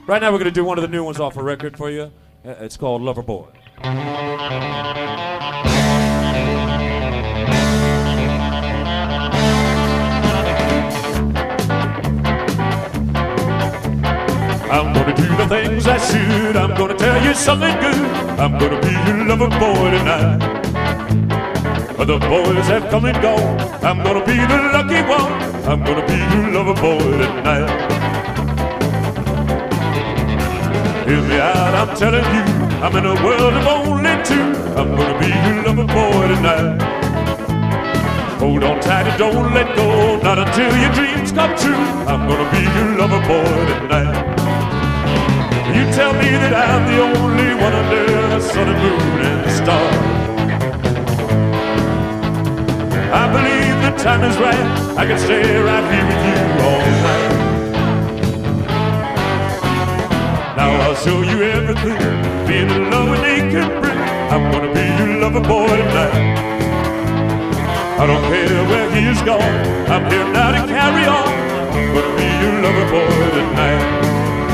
Right now we're going to do one of the new ones off a record for you. It's called Lover Boy. I'm gonna do the things I should. I'm gonna tell you something good. I'm gonna be your lover boy tonight. The boys have come and gone. I'm gonna be the lucky one. I'm gonna be your lover boy tonight. Hear me out, I'm telling you, I'm in a world of only two. I'm gonna be your lover boy tonight. Hold on tight and don't let go, not until your dreams come true. I'm gonna be your lover boy tonight. You tell me that I'm the only one under the sun and moon and stars. I believe the time is right. I can stay right here with you all night. Now I'll show you everything, being the love and they can bring. I'm gonna be your lover boy tonight. I don't care where he is gone, I'm here now to carry on. I'm gonna be your lover boy tonight.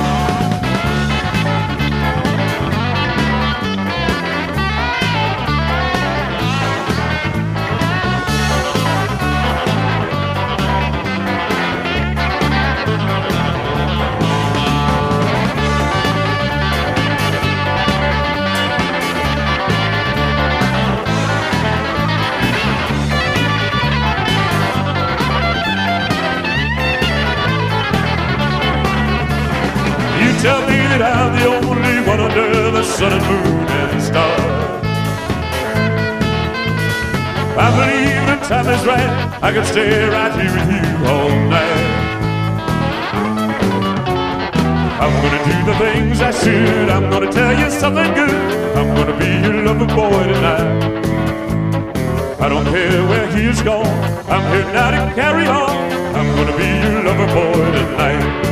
Tell me that I'm the only one under the sun and moon and stars. I believe the time is right. I can stay right here with you all night. I'm gonna do the things I should. I'm gonna tell you something good. I'm gonna be your lover boy tonight. I don't care where he is gone, I'm here now to carry on. I'm gonna be your lover boy tonight.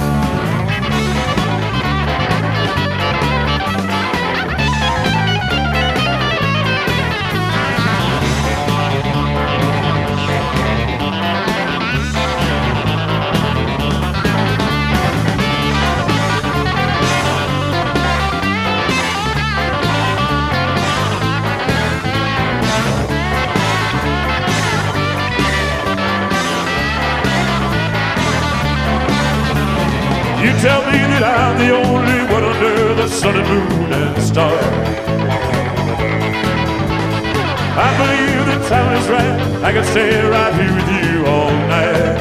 You tell me that I'm the only one under the sun and moon and stars. I believe the time is right. I can stay right here with you all night.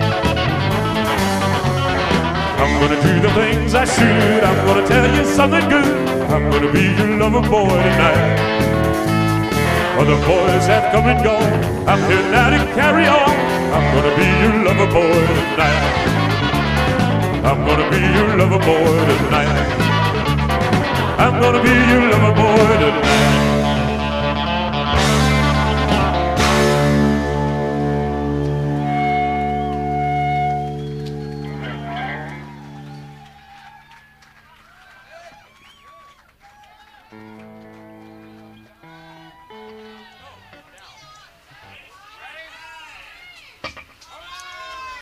I'm gonna do the things I should. I'm gonna tell you something good. I'm gonna be your lover boy tonight. Other boys have come and gone. I'm here now to carry on. I'm gonna be your lover boy tonight. I'm gonna be your lover boy tonight. I'm gonna be your lover boy tonight.